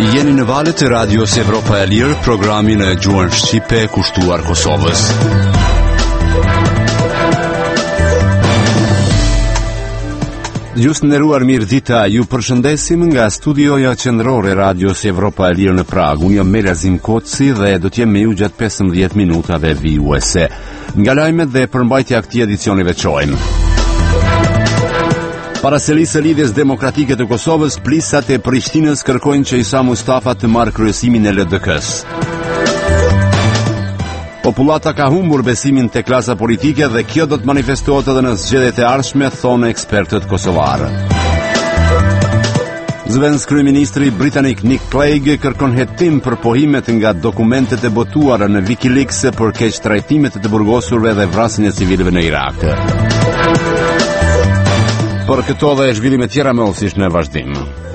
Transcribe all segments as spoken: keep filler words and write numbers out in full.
Jeni në valët e radios Evropa e Lirë, programin e gjuhën shqipe kushtuar Kosovës. Gjusë nderuar mirë dita, ju përshëndesim nga studioja qendrore radios Evropa e Lirë në Prag. Unë jam Melazim Koci dhe do t'jem me ju gjatë pesëmbëdhjetë minutave vijuese. Nga lajmet dhe përmbajtja këtij edicioni veçojmë. Paraselisë e lidhjes demokratike të Kosovës, plisat e Prishtinës kërkojnë që Isa Mustafa të marrë kryesimin e L D K-s. Popullata ka humbur besimin te klasa politike dhe kjo do të manifestohet edhe në zgjedhjet e ardhshme, thonë ekspertët kosovarë. Zvensk kryeministri britanik Nick Clegg kërkon hetim për pohimet nga dokumentet e botuara në Wikileaks për keq trajtimet e të burgosurve dhe vrasjen e civilëve në Irak. Për këto dhe zhvillime tjera me ofsish në vazhdim.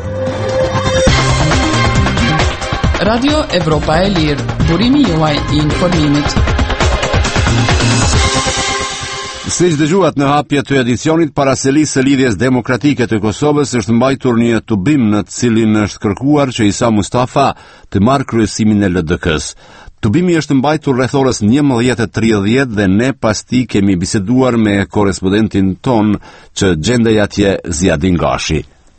Radio Evropa e Lirë, burimi juaj i informimit. Siç dëgjuat në hapje të edicionit, paraselisë së lidhjes demokratike të Kosovës është mbajtur një tubim në të cilin është kërkuar që Isa Mustafa të marrë kryesimin e L D K-s. Tubimi është mbajtur rreth orës njëmbëdhjetë e tridhjetë dhe ne pas tij kemi biseduar me korrespondentin ton që gjendej atje, Ziadin Gashi.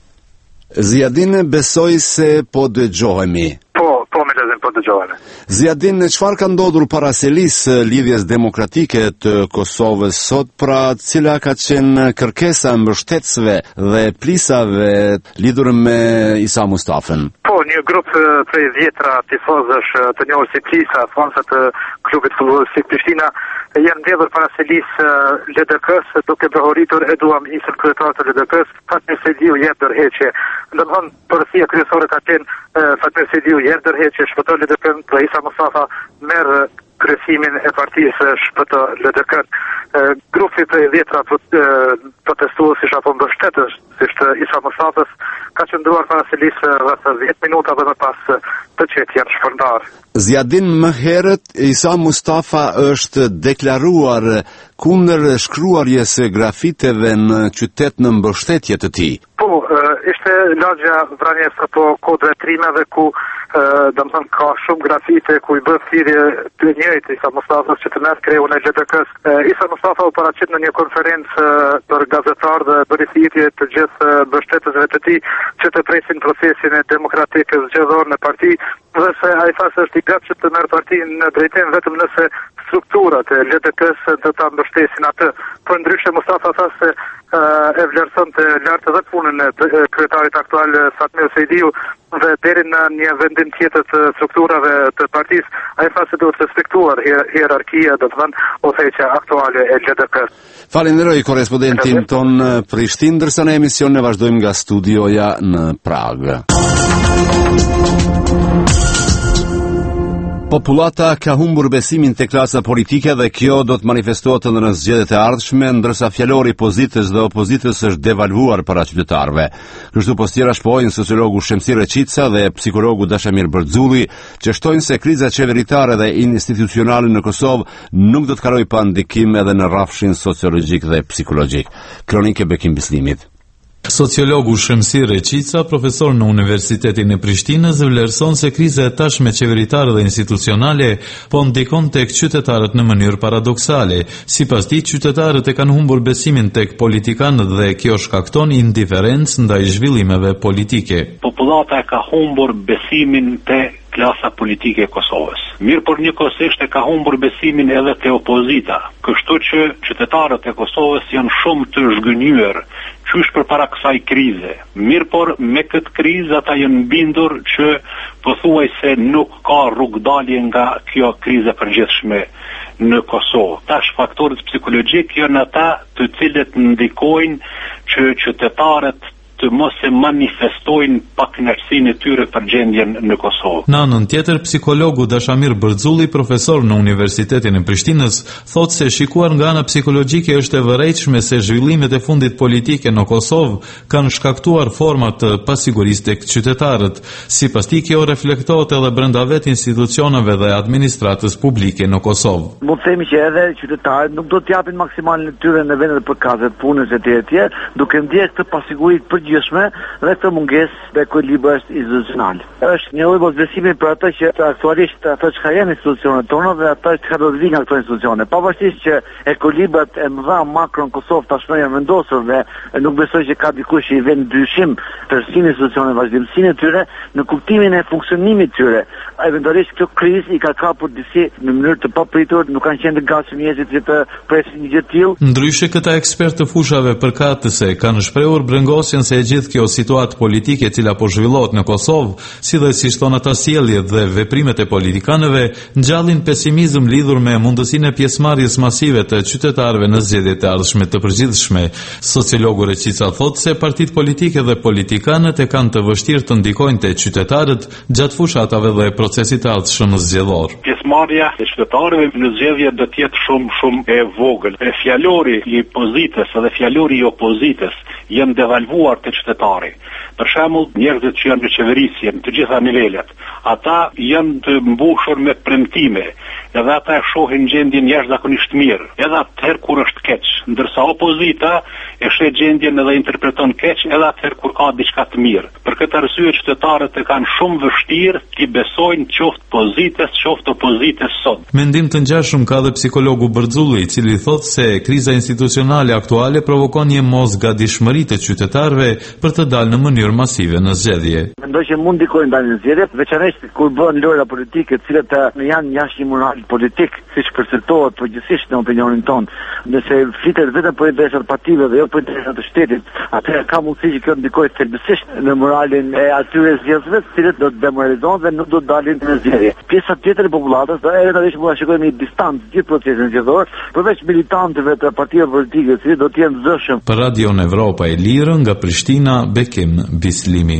Ziadin, besoj se po dëgjohemi. Po, po me lezim po dëgjohemi. Ziadin, çfarë ka ndodhur paraselisë lidhjes demokratike të Kosovës sot, pra cila ka qenë kërkesa e mbështetësve dhe plisave lidhur me Isa Mustafën? Po, një grup prej dhjetra tifozësh të njohur si Plisa, fansat të klubit futbollistik Prishtina, janë mbledhur paraselisë L D K-s duke behoritur Eduam Isën, kryetar të L D K-s, Fatmir Sejdiu jep dorëheqje. Domthon, përësia kryesore ka qenë Fatmir Sejdiu jep dorëheqje, shpëton L D K-n, dhe Isa Mustafa merr kryesimin e partisë, shpëton L D K-n. Grupi prej dhjetra protestuesish apo mbështetës ishte Isa Mustafës ka qëndruar paraselisë rreth dhjetë minuta dhe më pas të qetë janë shpërndar. Ziadin, më herët Isa Mustafa është deklaruar kundër shkruarjes së grafiteve në qytet në mbështetje të tij. Po, ishte lagja vranjes apo kodre trimeve ku domethënë ka shumë grafite ku i bë thirrje të njëjtë Isa Mustafës që të merr kreun e L D K-s. Isa Mustafa u paraqit në një konferencë për gazetarë dhe bëri thirrje të gjithë mbështetësve të tij që të presin procesin e demokratik zgjedhor në parti dhe se ai tha se është i gatshëm të merr partinë në drejtim vetëm nëse strukturat e L D K-s do ta mbështesin atë. Por ndryshe Mustafa tha se uh, e vlerësonte lart edhe punën e kryetarit aktual Fatmir Sejdiu dhe deri në një vendim tjetër të strukturave të partisë, ai tha se duhet respektuar hier hierarkia, do të thënë, udhëheqja aktuale e L D K-s. Falenderoj korrespondentin ton Prishtinë, ndërsa në emision ne vazhdojmë nga studioja në Prag. Popullata ka humbur besimin te klasa politike dhe kjo do të manifestohet edhe në zgjedhjet e ardhshme, ndërsa fjalori pozitës dhe opozitës është devalvuar para qytetarëve. Kështu po tjera shpojnë sociologu Shemsir Reqica dhe psikologu Dashamir Bërdzulli, që shtojnë se kriza qeveritare dhe institucionale në Kosovë nuk do të kalojë pa ndikim edhe në rrafshin sociologjik dhe psikologjik. Kronike Bekim Bislimit. Sociologu Shemsir Reqica, profesor në Universitetin e Prishtinës, vlerëson se kriza e tashme qeveritare dhe institucionale po ndikon tek qytetarët në mënyrë paradoksale. Sipas tij, qytetarët e kanë humbur besimin tek politikanët dhe kjo shkakton indiferencë ndaj zhvillimeve politike. Popullata ka humbur besimin te klasa politike e Kosovës. Mirë, por njëkohësisht e ka humbur besimin edhe te opozita, kështu që qytetarët e Kosovës janë shumë të zhgënjur qysh për para kësaj krize. Mirë, por me këtë krizë ata janë bindur që pothuajse nuk ka rrugdalje nga kjo krize përgjithshme në Kosovë. Tash faktorët psikologjik janë ata të cilët ndikojnë që qytetarët të mos e manifestojnë pakënaqësinë e tyre për gjendjen në Kosovë. Në anën tjetër, psikologu Dashamir Bërdzulli, profesor në Universitetin e Prishtinës, thotë se shikuar nga ana psikologjike është e vërejtshme se zhvillimet e fundit politike në Kosovë kanë shkaktuar forma të pasigurisë tek qytetarët. Sipas tij, kjo reflektohet edhe brenda vetë institucioneve dhe administratës publike në Kosovë. Mund të themi që edhe qytetarët nuk do të japin maksimalin e tyre në vendet e përkatëve, punës etj etj, duke ndjekur këtë pasiguri për përgjithshme dhe këtë mungesë të ekuilibrit institucional. Është një lloj mosbesimi për ata që aktualisht ata që janë institucionet tona dhe ata që do të vinë nga këto institucione. Pavarësisht që ekuilibrat e mëdha makro në Kosovë tashmë janë vendosur dhe nuk besoj që ka dikush që i vën dyshim tërësinë e institucioneve, vazhdimsinë e tyre në kuptimin e funksionimit të tyre. Eventualisht kjo krizë i ka kapur disi në mënyrë të papritur, nuk kanë qenë të gatshëm njerëzit që të presin një gjë të tillë. Ndryshe këta ekspertë të fushave përkatëse kanë shprehur brengosjen se e gjithë kjo situatë politike e cila po zhvillohet në Kosovë, si dhe si shton ata sjelljet dhe veprimet e politikanëve, ngjallin pesimizëm lidhur me mundësinë e pjesëmarrjes masive të qytetarëve në zgjedhjet e ardhshme të përgjithshme. Sociologu Reqica thotë se partitë politike dhe politikanët e kanë të vështirë të ndikojnë te qytetarët gjatë fushatave dhe procesit të ardhshëm zgjedhor. Pjesëmarrja e qytetarëve në zgjedhje do të jetë shumë shumë e vogël. E fjalori i pozitës dhe fjalori i opozitës janë devalvuar te qytetari. Për shembull, njerëzit që janë në qeverisje në të gjitha nivelet, ata janë të mbushur me premtime, edhe ata e shohin gjendjen jashtëzakonisht mirë, edhe atëherë kur është keq, ndërsa opozita e sheh gjendjen edhe interpreton keq edhe atëherë kur ka diçka të mirë. Për këtë arsye qytetarët e kanë shumë vështirë të besojnë qoftë pozitës, qoftë opozitës sot. Mendim të ngjashëm ka dhe psikologu Bërdzulli, i cili thotë se kriza institucionale aktuale provokon një mosgadishmëri të qytetarëve për të dalë në mënyrë masive në zgjedhje. Mendoj që mund ndikojnë dalin në zgjedhje, veçanërisht kur bëhen lojra politike, të cilat janë jashtë një moral politik, siç përcaktohet përgjithsisht në opinionin tonë. Nëse flitet vetëm për interesat partive dhe jo për interesat të shtetit, atëherë ka mundësi që kjo ndikojë thelbësisht në moralin e atyre zgjedhësve, të cilët do të demoralizohen dhe nuk do të dalin në zgjedhje. Pjesa tjetër e popullatës, do edhe tani mund ta shikojmë në distancë gjithë procesin zgjedhor, përveç militantëve të partive politike, të cilët do të jenë zëshëm. Për Radion Evropa e Lirë nga Prishtina, Bekim Bislimi.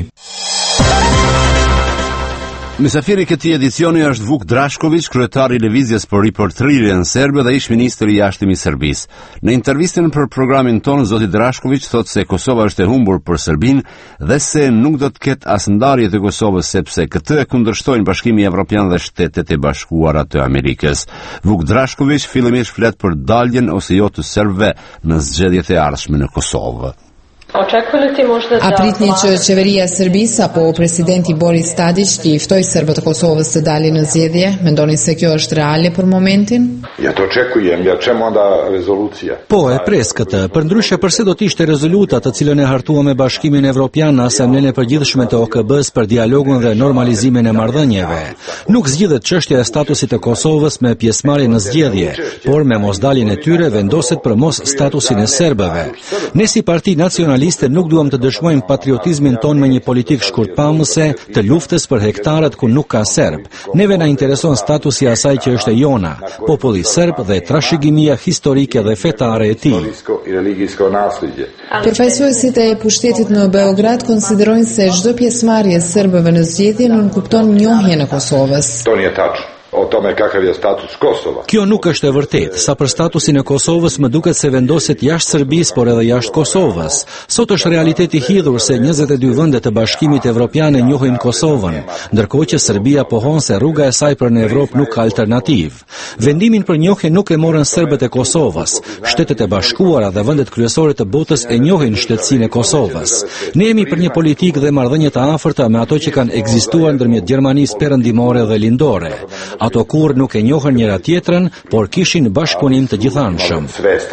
Mysafiri i këtij edicioni është Vuk Drašković, kryetari i lëvizjes për riportrirjen serbe dhe ish ministri i jashtëm i Serbisë. Në intervistën për programin ton, zoti Drašković thotë se Kosova është e humbur për Serbinë dhe se nuk do të ketë as ndarje të Kosovës sepse këtë e kundërshtojnë Bashkimi Evropian dhe Shtetet e Bashkuara të Amerikës. Vuk Drašković fillimisht flet për daljen ose jo të serbëve në zgjedhjet e ardhshme në Kosovë. A pritni që qeveria e Serbisë apo presidenti Boris Tadić të i ftoj serbët e Kosovës të dalin në zgjedhje? Mendoni se kjo është reale për momentin? Ja to očekujem, ja čemu onda rezolucija? Po, e pres këtë. Përndryshe përse do të ishte rezoluta të cilën e hartuam me Bashkimin Evropian në Asamblenë e Përgjithshme të O K B-s për dialogun dhe normalizimin e marrëdhënieve. Nuk zgjidhet çështja e statusit të Kosovës me pjesëmarrje në zgjedhje, por me mosdaljen e tyre vendoset për mos statusin e serbëve. Ne si Parti Nacionaliste nuk duam të dëshmojmë patriotizmin ton me një politik shkurtpamëse të luftës për hektarët ku nuk ka serb. Neve na intereson statusi asaj që është e jona, populli serb dhe trashëgimia historike dhe fetare e tij. Përfaqësuesit e pushtetit në Beograd konsiderojnë se çdo pjesëmarrje e serbëve në zgjedhje nënkupton njohjen e Kosovës. O tome kakav je status Kosova. Kjo nuk është e vërtetë. Sa për statusin e Kosovës më duket se vendoset jashtë Serbisë, por edhe jashtë Kosovës. Sot është realiteti hidhur se njëzet e dy vendet të Bashkimit Evropian e njohin Kosovën, ndërkohë që Serbia pohon se rruga e saj për në Evropë nuk ka alternativë. Vendimin për njohje nuk e morën serbët e Kosovës. Shtetet e Bashkuara dhe vendet kryesore të botës e njohin shtetësinë e Kosovës. Ne jemi për një politikë dhe marrëdhënie të afërta me ato që kanë ekzistuar ndërmjet Gjermanisë perëndimore dhe lindore. Ato kur nuk e njohën njëra tjetrën, por kishin bashkëpunim të gjithanshëm.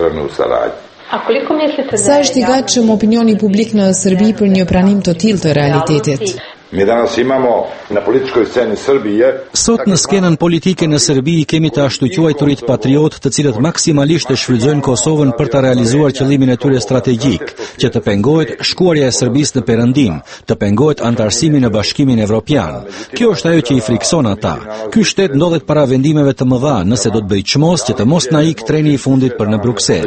Sa është i gatshëm opinioni publik në Serbi për një pranim të tillë të realitetit? Mi danas imamo na političkoj sceni Srbije. Sot në skenën politike në Serbi kemi të ashtu quajturit patriot, të cilët maksimalisht e shfrytëzojnë Kosovën për të realizuar qëllimin e tyre strategjik, që të pengohet shkuarja e Serbisë në perëndim, të pengohet antarësimi në Bashkimin Evropian. Kjo është ajo që i frikson ata. Ky shtet ndodhet para vendimeve të mëdha, nëse do të bëjë çmos që të mos na ikë treni i fundit për në Bruksel.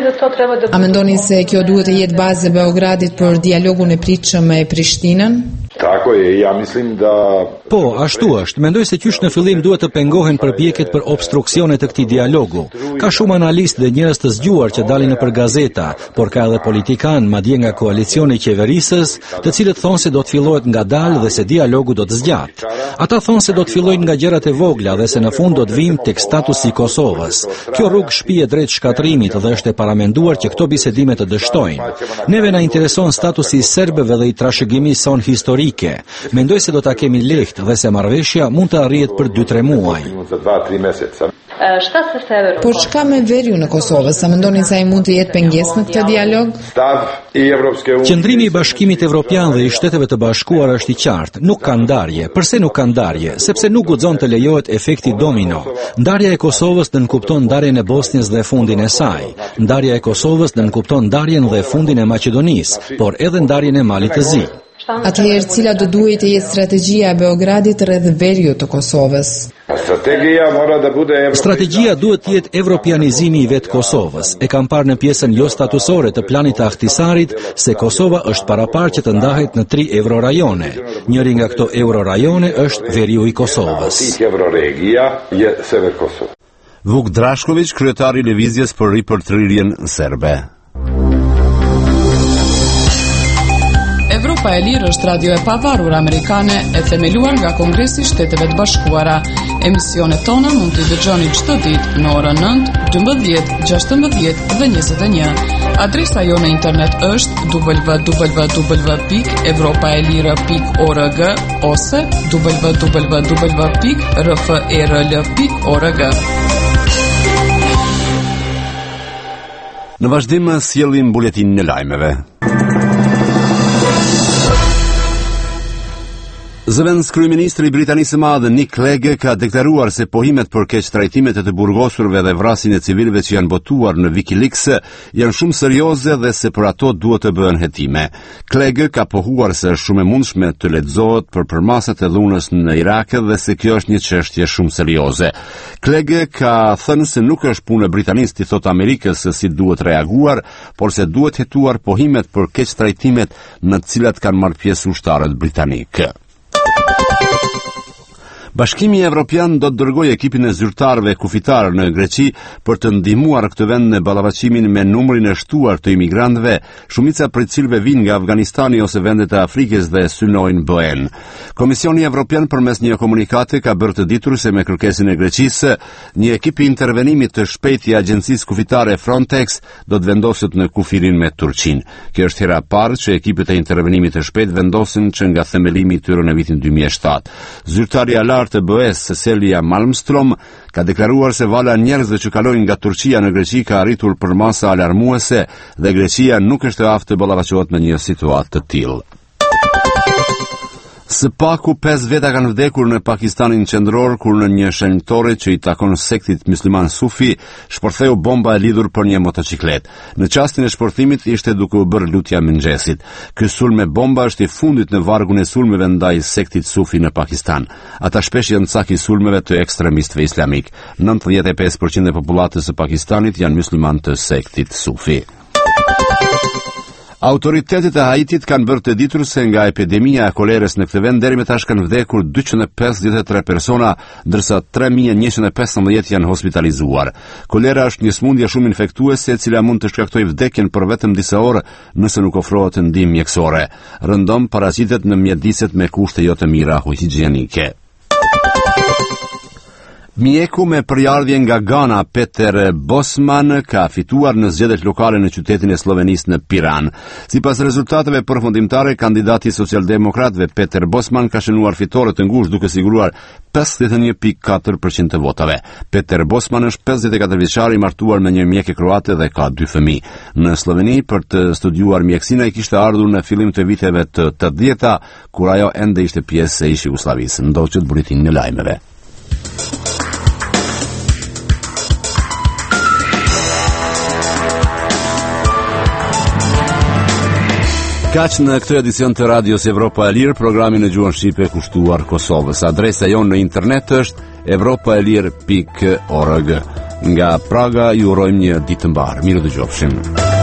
A mendoni se kjo duhet të jetë bazë e Beogradit për dialogun e pritshëm me Prishtinën? Tako je, ja mislim da... Po, ashtu është. Mendoj se qysh në fillim duhet të pengohen përpjekjet për obstruksione të këtij dialogu. Ka shumë analistë dhe njerëz të zgjuar që dalin nëpër gazeta, por ka edhe politikanë madje nga koalicioni i qeverisës, të cilët thonë se do të fillohet ngadalë dhe se dialogu do të zgjatë. Ata thonë se do të fillojnë nga gjërat e vogla dhe se në fund do të vijmë tek statusi i Kosovës. Kjo rrugë shpihet drejt shkatrimit dhe është e paramenduar që këto bisedime të dështojnë. Neve na intereson statusi i serbëve dhe i trashëgimisë son historike. Mendoj se do ta kemi lehtë dhe se marrëveshja mund të arrihet për dy tre muaj. Por çka me veriu në Kosovë? Sa mendoni se ai mund të jetë pengesë në këtë dialog? Qëndrimi i Bashkimit Evropian dhe i Shteteve të Bashkuara është i qartë. Nuk ka ndarje. Pse nuk ka ndarje? Sepse nuk guxon të lejohet efekti domino. Ndarja e Kosovës nënkupton ndarjen e Bosnjës dhe fundin e saj. Ndarja e Kosovës nënkupton ndarjen dhe fundin e Maqedonisë, por edhe ndarjen e Malit të Zi. Atëherë, cila do duhet të jetë strategjia e Beogradit rreth veriut të Kosovës? Strategjia duhet të jetë evropianizimi i vetë Kosovës. E kam parë në pjesën jo statusore të planit të Ahtisarit se Kosova është paraparë që të ndahet në tri eurorajone. Njëri nga këto eurorajone është veriu i Kosovës. Vuk Drašković, kryetari i lëvizjes për ripërtrirjen serbe. Evropa e Lirë është radio e pavarur amerikane e themeluar nga Kongresi i Shteteve të Bashkuara. Emisionet tona mund t'i dëgjoni çdo ditë në orën nëntë, dymbëdhjetë, gjashtëmbëdhjetë dhe njëzet e një. Adresa jo në internet është w w w pikë evropaelire pikë org ose w w w pikë r f e r l pikë org. Në vazhdim sjellim buletinin e lajmeve. Zëvendës kryeministri i Britanisë së Madhe Nick Clegg ka deklaruar se pohimet për keqtrajtimet e të burgosurve dhe vrasjen e civilëve që janë botuar në WikiLeaks janë shumë serioze dhe se për ato duhet të bëhen hetime. Clegg ka pohuar se është shumë e mundshme të lexohet për përmasat e dhunës në Irak dhe se kjo është një çështje shumë serioze. Clegg ka thënë se nuk është punë e Britanisë të thotë Amerikës se si duhet reaguar, por se duhet hetuar pohimet për keqtrajtimet në të cilat kanë marrë pjesë ushtarët britanik. Bashkimi Evropian do të dërgojë ekipin e zyrtarëve kufitar në Greqi për të ndihmuar këtë vend në ballavaqimin me numrin e shtuar të imigrantëve, shumica prej cilëve vijnë nga Afganistani ose vendet e Afrikës dhe synojnë B E N. Komisioni Evropian përmes një komunikati ka bërë të ditur se me kërkesën e Greqisë, një ekip i intervenimit të shpejtë i agjencisë kufitare Frontex do të vendoset në kufirin me Turqinë. Kjo është hera e parë që ekipet e intervenimit të shpejtë vendosen që nga themelimi i tyre në vitin dy mijë e shtatë. Zyrtari alar të B E S Cecilia Malmström ka deklaruar se vala njerëzve që kalojnë nga Turqia në Greqi ka arritur për masa alarmuese dhe Greqia nuk është e aftë të ballafaqohet me një situatë të tillë. Së paku pesë veta kanë vdekur në Pakistanin qendror kur në një shenjtore që i takon sektit musliman Sufi shpërtheu bomba e lidhur për një motociklet. Në çastin e shpërthimit ishte duke u bërë lutja mëngjesit. Ky sulm me bomba është i fundit në vargun e sulmeve ndaj sektit Sufi në Pakistan. Ata shpesh janë cak i sulmeve të ekstremistëve islamik. nëntëdhjetë e pesë përqind e popullatës së Pakistanit janë musliman të sektit Sufi. Autoritetet e Haitit kanë bërë të ditur se nga epidemia e kolerës në këtë vend deri më tash kanë vdekur dyqind e pesëdhjetë e tre persona, ndërsa tre mijë njëqind e pesëmbëdhjetë janë hospitalizuar. Kolera është një sëmundje shumë infektuese e cila mund të shkaktojë vdekjen për vetëm disa orë nëse nuk ofrohet ndihmë mjekësore. Rëndom paraqitet në mjediset me kushte jo të mira higjienike. Mjeku me përjardhje nga Ghana, Peter Bosman, ka fituar në zgjedhjet lokale në qytetin e Slovenisë në Piran. Sipas rezultateve përfundimtare, kandidati socialdemokratëve Peter Bosman ka shënuar fitore të ngushtë duke siguruar pesëdhjetë e një pikë katër përqind të votave. Peter Bosman është pesëdhjetë e katër vjeçar i martuar me një mjeke kroate dhe ka dy fëmijë. Në Sloveni për të studiuar mjekësinë ai kishte ardhur në fillim të viteve të tetëdhjetë, kur ajo ende ishte pjesë e ish Jugosllavisë. Ndoqët buletinin e lajmeve. Kaq në këtë edicion të Radios Evropa e Lirë, programin e gjuhën shqipe kushtuar Kosovës. Adresa jonë në internet është evropaelir pikë org. Nga Praga ju urojmë një ditë të mbarë. Mirë dëgjofshim.